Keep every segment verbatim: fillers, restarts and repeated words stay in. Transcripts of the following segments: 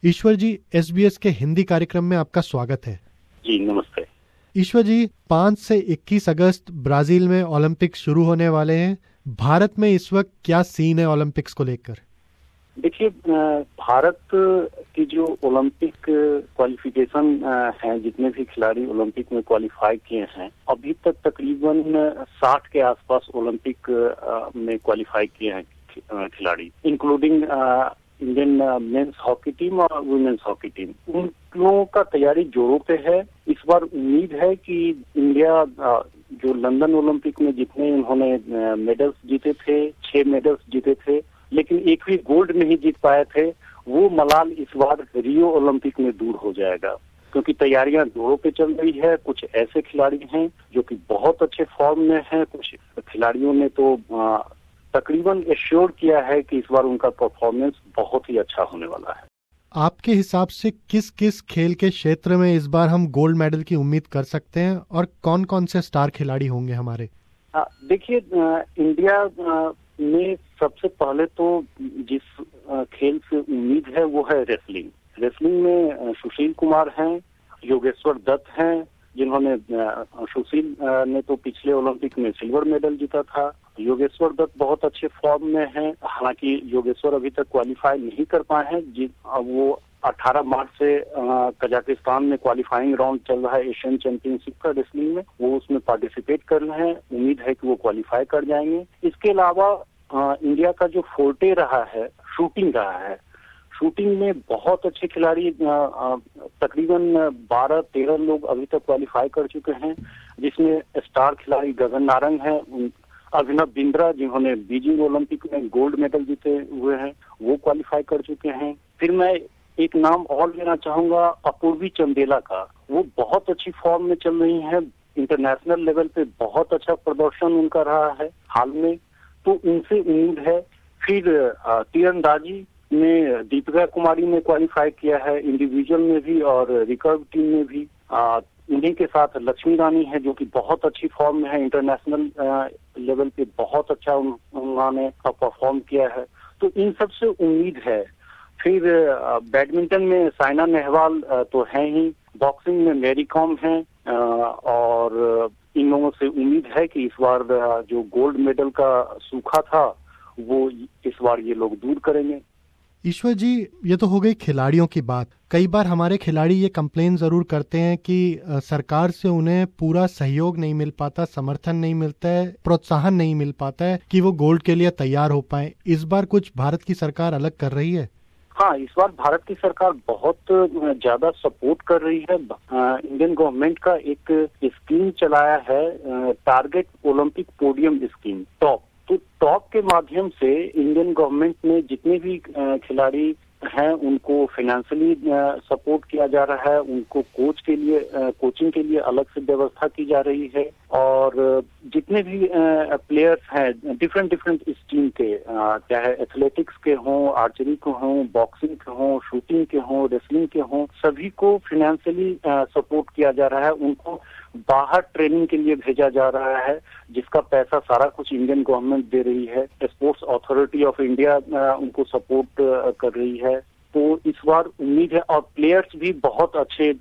ईश्वर ji, S B S के हिंदी कार्यक्रम में आपका स्वागत है। जी नमस्ते। ईश्वर जी, पाँच से इक्कीस अगस्त ब्राजील में ओलंपिक शुरू होने वाले हैं। भारत में इस वक्त क्या सीन है ओलंपिक्स को लेकर? देखिए, भारत की जो ओलंपिक क्वालिफिकेशन है, जितने भी खिलाड़ी ओलंपिक में क्वालिफाई किए हैं, अभी तक तकरीबन साठ के आसपास ओलंपिक में क्वालिफाई किए हैं खिलाड़ी, including Indian men's hockey team और वुमेन्स हॉकी टीम। उन लोगों का तैयारी जोरों पे है। इस बार उम्मीद है कि इंडिया जो लंदन ओलंपिक में जितने उन्होंने मेडल्स जीते थे, छह मेडल्स जीते थे, लेकिन एक भी गोल्ड नहीं जीत पाए थे, वो मलाल इस बार रियो ओलंपिक में दूर हो जाएगा, क्योंकि तैयारियां जोरों पे चल रही है। कुछ ऐसे खिलाड़ी हैं जो कि बहुत अच्छे फॉर्म में हैं, कुछ खिलाड़ियों ने तो तकरीबन एश्योर किया है कि इस बार उनका परफॉर्मेंस बहुत ही अच्छा होने वाला है। आपके हिसाब से किस किस खेल के क्षेत्र में इस बार हम गोल्ड मेडल की उम्मीद कर सकते हैं और कौन कौन से स्टार खिलाड़ी होंगे हमारे? देखिए, इंडिया में सबसे पहले तो जिस खेल से उम्मीद है वो है रेसलिंग। रेसलिंग में सुशील कुमार हैं, योगेश्वर दत्त हैं, जिन्होंने सुशील ने तो पिछले ओलंपिक में सिल्वर मेडल जीता था। योगेश्वर दत्त बहुत अच्छे फॉर्म में हैं। हालांकि योगेश्वर अभी तक क्वालिफाई नहीं कर पाए हैं। वो अठारह मार्च से कजाकिस्तान में क्वालिफाइंग राउंड चल रहा है एशियन चैंपियनशिप का रेसलिंग में, वो उसमें पार्टिसिपेट कर रहे हैं। उम्मीद है कि वो क्वालिफाई कर जाएंगे। इसके अलावा इंडिया का जो फोर्टे रहा है, शूटिंग रहा है। शूटिंग में बहुत अच्छे खिलाड़ी, तकरीबन बारह तेरह लोग अभी तक क्वालिफाई कर चुके हैं, जिसमें स्टार खिलाड़ी गगन नारंग है, अभिनव बिंद्रा जिन्होंने बीजिंग ओलंपिक में गोल्ड मेडल जीते हुए हैं, वो क्वालिफाई कर चुके हैं। फिर मैं एक नाम और लेना चाहूंगा अपूर्वी चंदेला का। वो बहुत अच्छी फॉर्म में चल रही है, इंटरनेशनल लेवल पे बहुत अच्छा प्रदर्शन उनका रहा है हाल में, तो उनसे उम्मीद है। फिर तीरंदाजी में दीपिका कुमारी ने क्वालिफाई किया है, इंडिविजुअल में भी और रिकर्व टीम में भी। आ, उन्हीं के साथ लक्ष्मी रानी है, जो कि बहुत अच्छी फॉर्म में है, इंटरनेशनल लेवल पे बहुत अच्छा उन्होंने परफॉर्म किया है, तो इन सब से उम्मीद है। फिर बैडमिंटन में साइना नेहवाल तो है ही, बॉक्सिंग में मैरी कॉम है, और इन लोगों से उम्मीद है कि इस बार जो गोल्ड मेडल का सूखा था वो इस बार ये लोग दूर करेंगे। ईश्वर जी, ये तो हो गई खिलाड़ियों की बात। कई बार हमारे खिलाड़ी ये कंप्लेन जरूर करते हैं कि सरकार से उन्हें पूरा सहयोग नहीं मिल पाता, समर्थन नहीं मिलता है, प्रोत्साहन नहीं मिल पाता है कि वो गोल्ड के लिए तैयार हो पाए। इस बार कुछ भारत की सरकार अलग कर रही है? हाँ, इस बार भारत की सरकार बहुत ज्यादा सपोर्ट कर रही है। इंडियन गवर्नमेंट का एक स्कीम चलाया है, target Olympic podium scheme, TOP. तो टॉप के माध्यम से इंडियन गवर्नमेंट ने जितने भी खिलाड़ी हैं उनको फाइनेंशियली सपोर्ट किया जा रहा है, उनको कोच के लिए कोचिंग के लिए अलग से व्यवस्था की जा रही है, और जितने भी प्लेयर्स हैं डिफरेंट डिफरेंट स्ट्रीम के, चाहे एथलेटिक्स के हों, आर्चरी के हों, बॉक्सिंग के हों, शूटिंग के हों, रेसलिंग के हों, सभी को फाइनेंशियली सपोर्ट किया जा रहा है। उनको बाहर ट्रेनिंग के लिए भेजा जा रहा है, जिसका पैसा सारा कुछ इंडियन गवर्नमेंट दे रही है। स्पोर्ट्स अथॉरिटी ऑफ इंडिया उनको सपोर्ट कर रही है। तो इस बार उम्मीद है, और प्लेयर्स भी बहुत अच्छे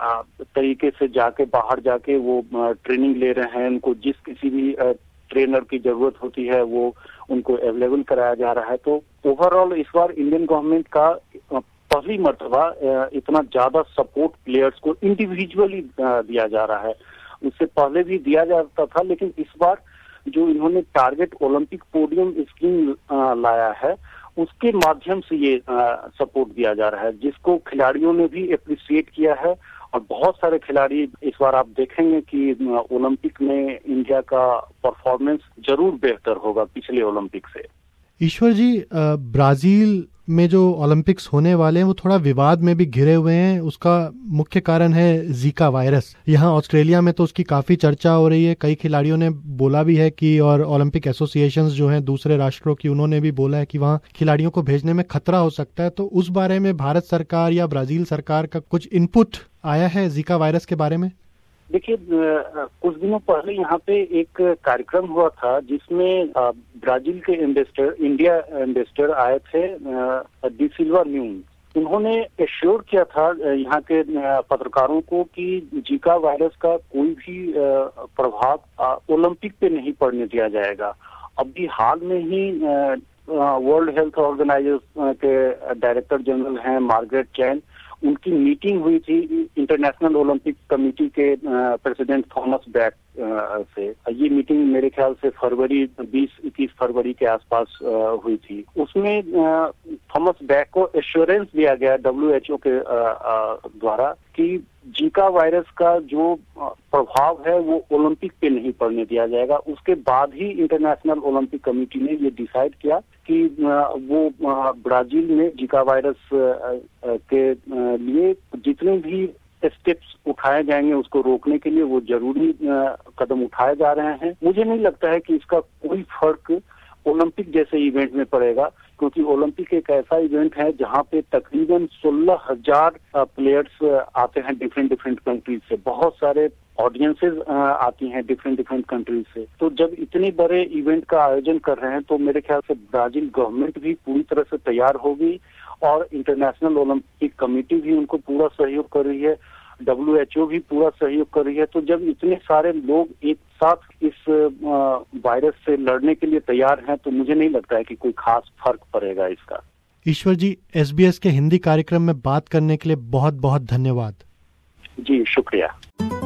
तरीके से जाके बाहर जाके वो ट्रेनिंग ले रहे हैं। उनको जिस किसी भी ट्रेनर की जरूरत होती है वो उनको अवेलेबल कराया जा रहा है। तो ओवरऑल इस बार इंडियन गवर्नमेंट का पहली मर्तबा इतना ज्यादा सपोर्ट प्लेयर्स को इंडिविजुअली दिया जा रहा है। उससे पहले भी दिया जाता था, लेकिन इस बार जो इन्होंने टारगेट ओलंपिक पोडियम स्कीम लाया है, उसके माध्यम से ये सपोर्ट दिया जा रहा है, जिसको खिलाड़ियों ने भी अप्रिशिएट किया है। और बहुत सारे खिलाड़ी इस बार आप देखेंगे कि ओलंपिक में इंडिया का परफॉर्मेंस जरूर बेहतर होगा पिछले ओलंपिक से। ईश्वर जी, ब्राजील में जो ओलंपिक्स होने वाले हैं वो थोड़ा विवाद में भी घिरे हुए हैं। उसका मुख्य कारण है जीका वायरस। यहाँ ऑस्ट्रेलिया में तो उसकी काफी चर्चा हो रही है। कई खिलाड़ियों ने बोला भी है कि, और ओलंपिक एसोसिएशंस जो हैं दूसरे राष्ट्रों की, उन्होंने भी बोला है कि वहाँ खिलाड़ियों को भेजने में खतरा हो सकता है। तो उस बारे में भारत सरकार या ब्राजील सरकार का कुछ इनपुट आया है जीका वायरस के बारे में? देखिए, कुछ दिनों पहले यहाँ पे एक कार्यक्रम हुआ था जिसमें ब्राजील के एम्बेसडर, इंडिया एम्बेसडर आए थे, डी सिल्वा न्यून। उन्होंने एश्योर किया था यहाँ के पत्रकारों को कि जीका वायरस का कोई भी प्रभाव ओलंपिक पे नहीं पड़ने दिया जाएगा। अभी हाल में ही वर्ल्ड हेल्थ ऑर्गेनाइजेशन के डायरेक्टर जनरल हैं मार्गरेट चैन, उनकी मीटिंग हुई थी इंटरनेशनल ओलंपिक कमेटी के प्रेसिडेंट थॉमस बैक से। ये मीटिंग मेरे ख्याल से फरवरी बीस इक्कीस फरवरी के आसपास हुई थी। उसमें थॉमस बैक को एश्योरेंस दिया गया डब्ल्यू एच ओ के द्वारा कि जीका वायरस का जो प्रभाव है वो ओलंपिक पे नहीं पड़ने दिया जाएगा। उसके बाद ही इंटरनेशनल ओलंपिक कमेटी ने ये डिसाइड किया कि वो ब्राजील में जीका वायरस के लिए जितने भी स्टेप्स उठाए जाएंगे उसको रोकने के लिए वो जरूरी कदम उठाए जा रहे हैं। मुझे नहीं लगता है कि इसका कोई फर्क ओलंपिक जैसे इवेंट में पड़ेगा, क्योंकि ओलंपिक एक ऐसा इवेंट है जहां पे तकरीबन सोलह हजार प्लेयर्स आते हैं डिफरेंट डिफरेंट कंट्रीज से, बहुत सारे ऑडियंसेस आती हैं डिफरेंट डिफरेंट कंट्रीज से। तो जब इतने बड़े इवेंट का आयोजन कर रहे हैं तो मेरे ख्याल से ब्राजील गवर्नमेंट भी पूरी तरह से तैयार होगी और इंटरनेशनल ओलंपिक कमेटी भी उनको पूरा सहयोग कर रही है, डब्ल्यू एच ओ भी पूरा सहयोग कर रही है। तो जब इतने सारे लोग एक साथ इस वायरस से लड़ने के लिए तैयार हैं तो मुझे नहीं लगता है कि कोई खास फर्क पड़ेगा इसका। Ishwar ji, S B S के हिंदी कार्यक्रम में बात करने के लिए बहुत बहुत धन्यवाद। जी शुक्रिया।